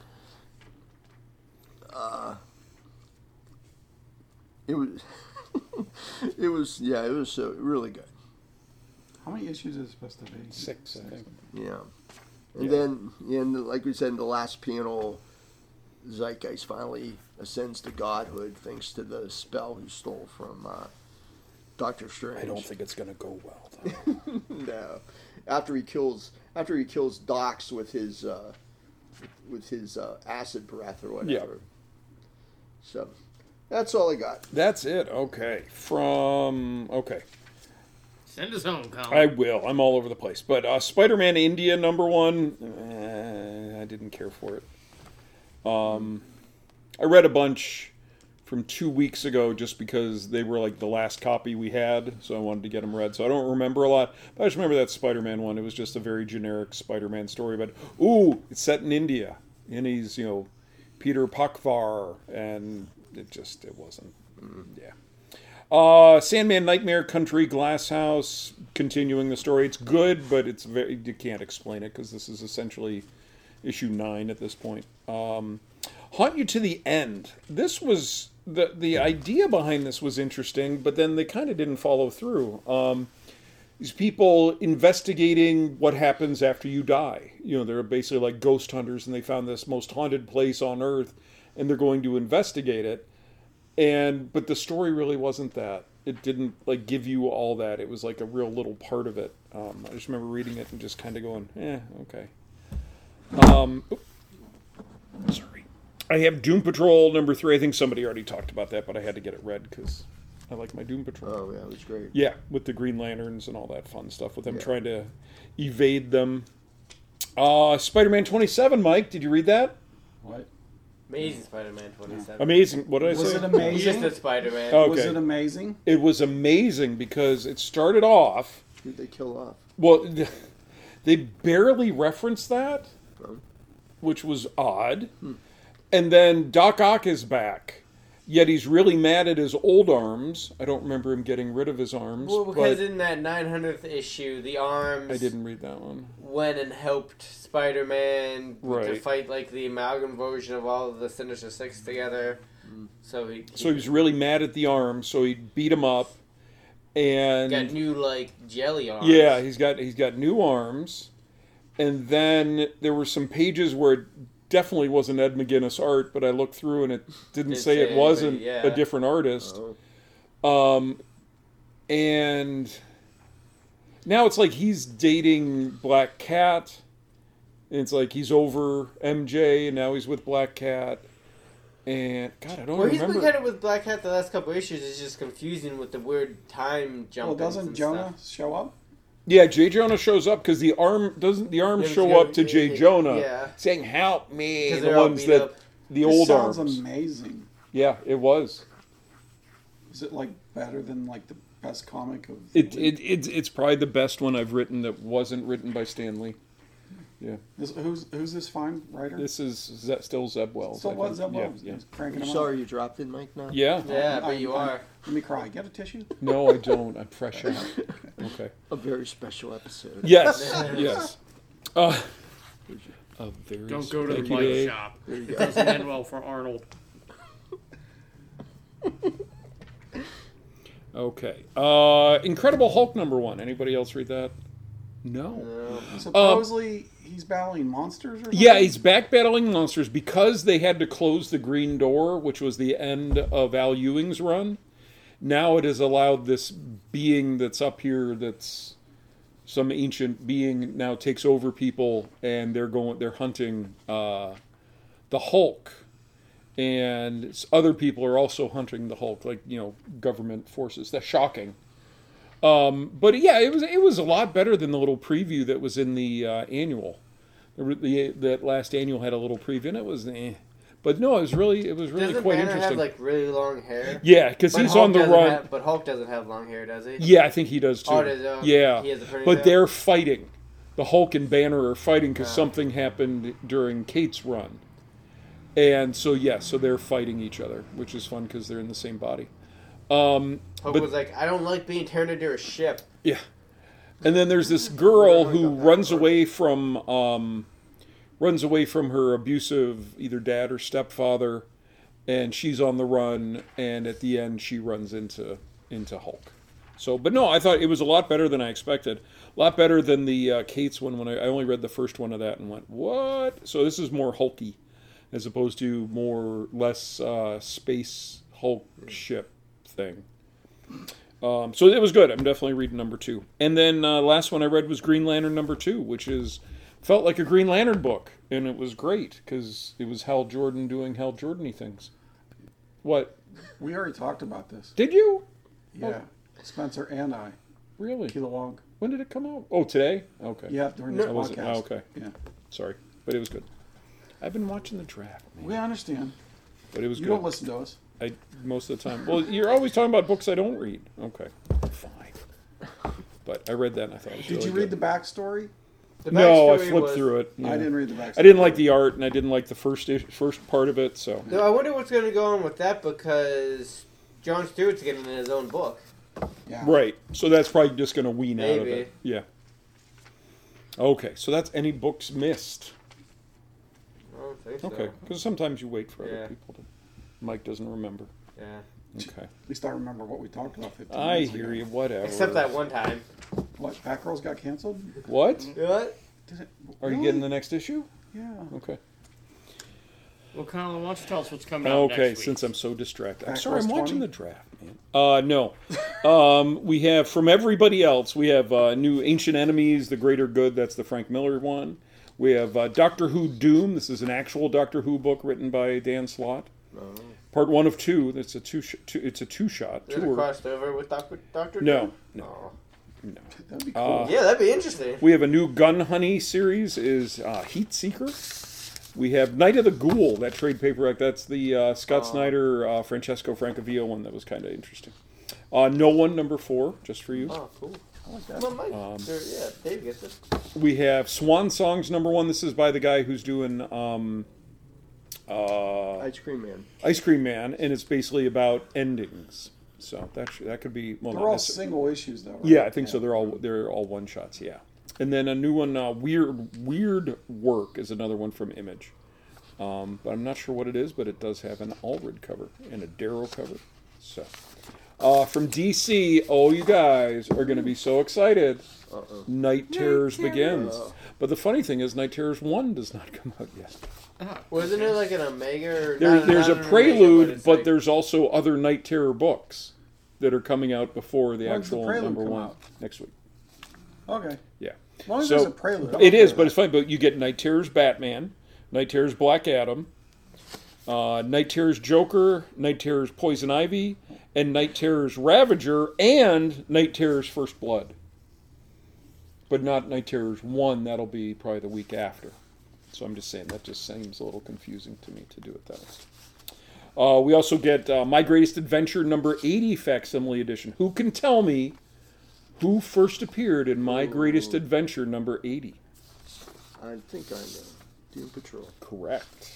Uh, it was. It was yeah. It was so really good. How many issues is it supposed to be? Six, I think. Yeah. And Yeah. then, in like we said in the last panel, Zeitgeist finally ascends to godhood thanks to the spell he stole from uh, Doctor Strange. I don't think it's going to go well, though. No. After he kills, after he kills Dox with his, uh, with his uh, acid breath or whatever. Yeah. So, that's all I got. That's it. Okay. From, okay. Send us home, Colin. I will. I'm all over the place. But uh, Spider-Man India number one, eh, I didn't care for it. Um, I read a bunch from two weeks ago just because they were like the last copy we had, so I wanted to get them read. So I don't remember a lot, but I just remember that Spider-Man one. It was just a very generic Spider-Man story, but ooh, it's set in India, and he's, you know, Peter Pakvar, and it just, it wasn't, yeah. Uh, Sandman Nightmare Country Glass House, continuing the story. It's good, but it's very, you can't explain it because this is essentially issue nine at this point. Um, Haunt You to the End. This was, the the idea behind this was interesting, but then they kind of didn't follow through. Um, these people investigating what happens after you die. You know, they're basically like ghost hunters, and they found this most haunted place on Earth, and they're going to investigate it. And but the story really wasn't that. It didn't like give you all that. It was like a real little part of it. Um, I just remember reading it and just kind of going, eh, okay. Um, oop. Sorry. I have Doom Patrol number three. I think somebody already talked about that, but I had to get it read because I like my Doom Patrol. Oh, yeah, it was great. Yeah, with the Green Lanterns and all that fun stuff, with them Yeah. trying to evade them. Uh, Spider-Man twenty-seven, Mike, did you read that? What? Amazing Spider-Man twenty-seven. Amazing. What did I Was say? it He's amazing? just a Spider-Man. Oh. Was Okay. it amazing? It was amazing because it started off, Who'd they kill off? well, they barely referenced that, Oh. which was odd. And then Doc Ock is back, yet he's really mad at his old arms. I don't remember him getting rid of his arms. Well, because but in that nine hundredth issue, the arms I didn't read that one. went and helped Spider-Man to Right. fight like the amalgam version of all of the Sinister Six together. So he, So he was really mad at the arms, so he beat him up. And got new like jelly arms. yeah, he's got he's got new arms. And then there were some pages where it definitely wasn't Ed McGuinness art, but I looked through and it didn't Didn't say say it wasn't anybody, yeah. a different artist. Oh. Um, and now it's like he's dating Black Cat. And it's like he's over M J, and now he's with Black Cat. And God, I don't Well, he's remember. been kind of with Black Cat the last couple issues. It's just confusing with the weird time Well, jumping. doesn't Jonah show up? Yeah, Jay Jonah shows up because the arm doesn't. The arms Yeah, show yeah, up to Jay yeah, Jonah, yeah. saying "Help me!" 'Cause The they're all ones beat that up. the This old sounds arms. amazing. Yeah, it was. Is it like better than like the best comic of? It, it it's it's probably the best one I've written that wasn't written by Stan Lee. Yeah, This, who's who's this fine writer? this is Ze- still Zeb Wells. Still I was think. that Wells? Yeah, He's cranking You them sorry out. you dropped it, Mike, now? yeah. yeah. Yeah, I- but you I- are. Let me cry. Get a tissue. No, I don't. I'm fresh out. Okay. A very special episode. Yes. Yes. Uh, a very Don't go to the thank you, bike Dave. shop. There you It go. doesn't end well for Arnold. Okay. Uh, Incredible Hulk number one. Anybody else read that? No. Supposedly he's battling monsters or something? Yeah, he's back battling monsters because they had to close the Green Door, which was the end of Al Ewing's run. Now it has allowed this being that's up here, that's some ancient being, now takes over people, and they're going, they're hunting uh, the Hulk, and s- other people are also hunting the Hulk, like, you know, government forces. That's shocking. Um, but yeah, it was it was a lot better than the little preview that was in the uh, annual. The, the that last annual had a little preview, and it was eh. But no, it was really it was really Doesn't quite Banner interesting. have like really long hair? Yeah, because But he's Hulk on the doesn't run. have- but Hulk doesn't have long hair, does he? Yeah, I think he does too. Oh, does, uh, yeah, he has a ponytail? but they're fighting. The Hulk and Banner are fighting because Oh. something happened during Kate's run, and so yeah, so they're fighting each other, which is fun because they're in the same body. Um, Hulk but was like, I don't like being turned into a ship. yeah, and then there's this girl who runs away from um, runs away from her abusive either dad or stepfather, and she's on the run, and at the end she runs into into Hulk. So, but no, I thought it was a lot better than I expected. A lot better than the uh, Kate's one when I, I only read the first one of that and went, what? So this is more Hulky as opposed to more less uh, space Hulk ship thing. Um, so it was good. I'm definitely reading number two. And then uh, last one I read was Green Lantern number two, which is felt like a Green Lantern book, and it was great because it was Hal Jordan doing Hal Jordan-y things. What? We already talked about this. Did you? Yeah, Spencer and I. Really? Kilowog. When did it come out? Oh, today? Okay. Yeah, during this I wasn't- podcast. oh, okay. Yeah, Sorry, but it was good. I've been watching the draft, man. we understand. But it was You good. don't listen to us. I most of the time. Well, you're always talking about books I don't read. Okay, fine. But I read that and I thought it was Did really you read good. the backstory? The No, I backstory flipped was- through it. yeah. I didn't read the backstory. I didn't like the art, and I didn't like the first ish- first part of it. So No, I wonder what's going to go on with that because Jon Stewart's getting his own book. Yeah. right, so that's probably just going to wean out of Maybe. it. Yeah. Okay, so that's any books missed. I don't think so. Okay, because sometimes you wait for other Yeah. people to. Mike doesn't remember. Yeah. Okay, At least I remember what we talked about fifteen I minutes hear ago. you. Whatever. Except that one time. What? Batgirls got canceled? What? What? Did it? Are you really? getting the next issue? Yeah. Okay. Well, Colin, why don't you tell us what's coming out Okay, next week? since I'm so distracted. I'm Back sorry, I'm Force watching twenty? the draft, man. Uh, no. um, we have, from everybody else, we have uh, new Ancient Enemies, The Greater Good. That's the Frank Miller one. We have uh, Doctor Who Doom. This is an actual Doctor Who book written by Dan Slott. Part one of two. It's a two. Sh- two it's a two shot. Is it Two. crossed over with Doctor Doctor No, Doom? no, Oh. no. That'd be cool. Yeah, that'd be interesting. We have a new Gun Honey series. Is uh, Heat Seeker. We have Night of the Ghoul. That trade paperback. That's the uh, Scott Oh. Snyder, uh, Francesco Francavilla one. That was kind of interesting. Uh, no One number four, just for you. Oh, cool. I like that. Well, Mike, Um, sure, yeah, Dave gets it. We have Swan Songs number one. This is by the guy who's doing um, uh, Ice Cream Man. Ice Cream Man, and it's basically about endings. So that sh- that could be well. They're not all necessarily- single issues, though. Right? Yeah, I think so. They're all they're all one shots. Yeah, and then a new one, uh, Weird Weird Work, is another one from Image. Um, but I'm not sure what it is, but it does have an Allred cover and a Darrow cover. So, uh, from D C, oh, you guys are going to be so excited. Uh-oh. Night Terrors begins. But the funny thing is, Night Terrors one does not come out yet. Wasn't it like an Omega? Or There, not- there's not a an prelude, Omega, but, it's but like- there's also other Night Terror books that are coming out before the When's the actual prelude number come one out? next week. Okay. Yeah. As long as So, there's a prelude. I'm It okay is, with but that. it's funny. But you get Night Terror's Batman, Night Terror's Black Adam, uh, Night Terror's Joker, Night Terror's Poison Ivy, and Night Terror's Ravager, and Night Terror's First Blood. But not Night Terror's one. That'll be probably the week after. So I'm just saying that just seems a little confusing to me to do it that way. Uh, we also get uh, My Greatest Adventure number eighty facsimile edition. Who can tell me who first appeared in My Greatest Adventure number eighty? I think I know. Doom Patrol. Correct.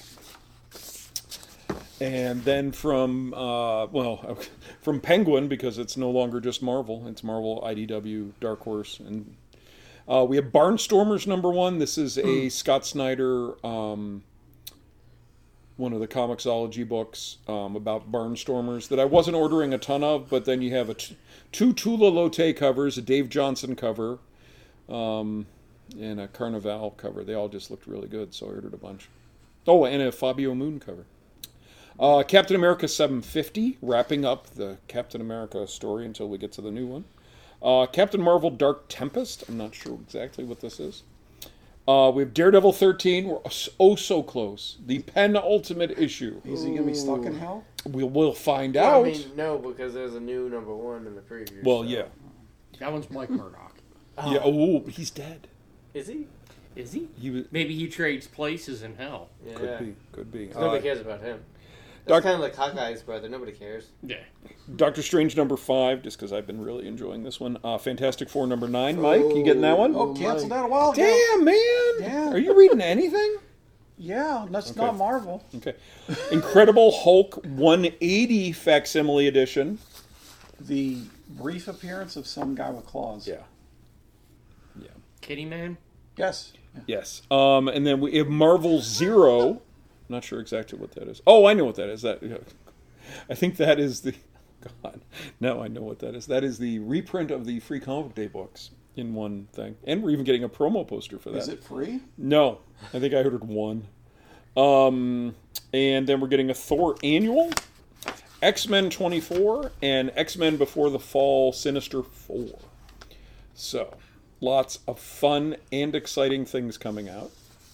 And then from, uh, well, from Penguin, because it's no longer just Marvel. It's Marvel, I D W, Dark Horse. And uh, we have Barnstormers number one. This is a Scott Snyder, um, one of the Comixology books um, about Barnstormers that I wasn't ordering a ton of, but then you have a t- two Tula Lotte covers, a Dave Johnson cover, um, and a Carnival cover. They all just looked really good, so I ordered a bunch. Oh, and a Fabio Moon cover. Uh, Captain America seven fifty, wrapping up the Captain America story until we get to the new one. Uh, Captain Marvel Dark Tempest. I'm not sure exactly what this is. Uh, we have Daredevil thirteen. We're oh so close. The penultimate issue. Is he gonna be stuck in hell? We'll, we'll find Well, out. I mean, no, because there's a new number one in the preview. Well, so. yeah. That one's Mike Murdock. Yeah. Oh, he's dead. Is he? Is he? He was. Maybe he trades places in hell. Yeah. Could be. Could be. 'Cause Nobody Uh, cares about him. Doc- That's kind of like Hawkeye's brother. Nobody cares. Yeah. Doctor Strange number five, just because I've been really enjoying this one. Uh, Fantastic Four number nine. Mike, you getting that one? Oh, canceled that a while ago. Damn, man! Yeah. Are you reading anything? Yeah, that's Okay. not Marvel. Okay. Incredible Hulk one eighty facsimile edition. The brief appearance of some guy with claws. Yeah. Yeah. Kitty Man? Yes. Yes. Um, and then we have Marvel Zero. I'm not sure exactly what that is. Oh, I know what that is. That I think that is the. God, now I know what that is. That is the reprint of the Free Comic Book Day books in one thing, and we're even getting a promo poster for that. Is it free? No, I think I ordered one. Um, and then we're getting a Thor annual, X-Men twenty-four, and X-Men Before the Fall Sinister four. So, lots of fun and exciting things coming out.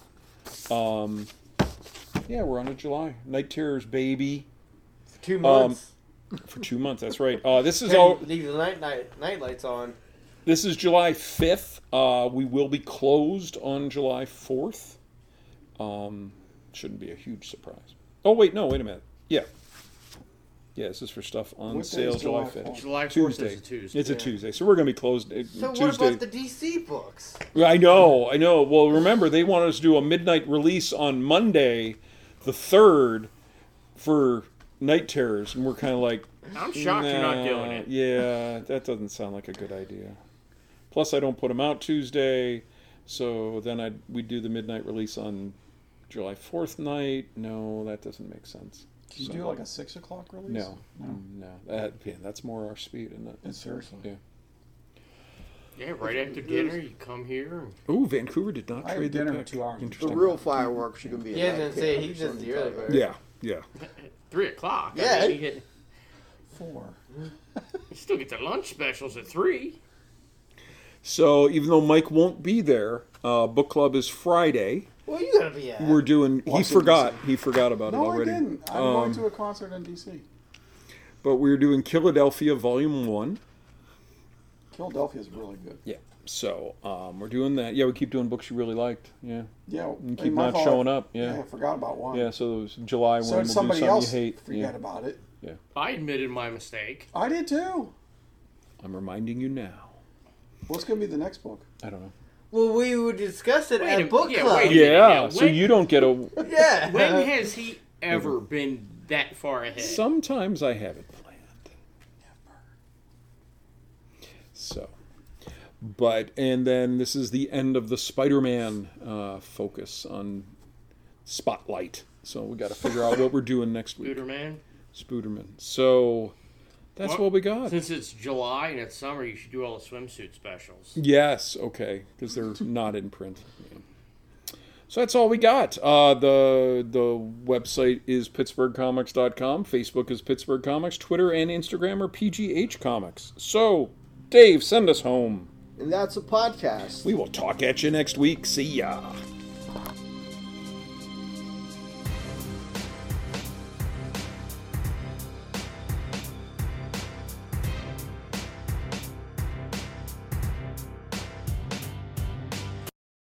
Um, yeah, we're on to July. Night Terrors, baby. For two months. For two months, that's right. Uh, this is Hey, all. leave the night, night night lights on. This is July fifth. Uh, we will be closed on July fourth. Um, shouldn't be a huge surprise. Oh, wait, no, wait a minute. Yeah. Yeah, this is for stuff on What day sale is July July fifth. fourth? July fourth Tuesday. is a Tuesday. It's a Yeah. Tuesday, so we're going to be closed uh, So what Tuesday. about the D C books? I know, I know. Well, remember, they want us to do a midnight release on Monday, the third, for Night Terrors, and we're kind of like, I'm shocked you're not nah, doing it. Yeah, that doesn't sound like a good idea. Plus, I don't put them out Tuesday, so then I we do the midnight release on July fourth night. No, that doesn't make sense. Can you So- do like a six o'clock release? No, No. Mm, no. That, yeah, that's more our speed, isn't it? It's seriously. Yeah. Yeah, right after dinner, you come here. And... Ooh, Vancouver did not I have trade dinner their in pick. two hours. The Interesting. real fireworks are going to be. Yeah, I at was gonna night say camp he or does the something early like bird. that. Yeah, yeah. Three o'clock. I Yeah. mean, you, get, Four. you still get the lunch specials at three. So even though Mike won't be there, uh, book club is Friday. Well, you gotta be at. We're doing. He Washington, forgot. D C. He forgot about No, it I already. didn't. I'm Um, going to a concert in D C. But we're doing Philadelphia Volume One. Philadelphia is really good. Yeah. So um, we're doing that. Yeah, we keep doing books you really liked. Yeah. Yeah. And I keep my not fault. showing up. Yeah. I forgot about one. Yeah. So it was July So one. We'll did do somebody something else you hate. forget Yeah. about it. I admitted my mistake. I did too. I'm reminding you now. What's going to be the next book? I don't know. Well, we would discuss it Wait at a- book yeah, club. wait a minute. Yeah. now, So when- you don't get a. Yeah. When has he ever been that far ahead? Sometimes I have it planned. So, but and then this is the end of the Spider-Man uh, focus on Spotlight. So we got to figure out what we're doing next week. Spooderman? Spooderman. So that's Well, what we got. Since it's July and it's summer, you should do all the swimsuit specials. Yes, okay, because they're not in print. Yeah. So that's all we got. Uh, the the website is pittsburgh comics dot com. Facebook is Pittsburgh Comics. Twitter and Instagram are P G H Comics. So, Dave, send us home. And that's a podcast. We will talk at you next week. See ya.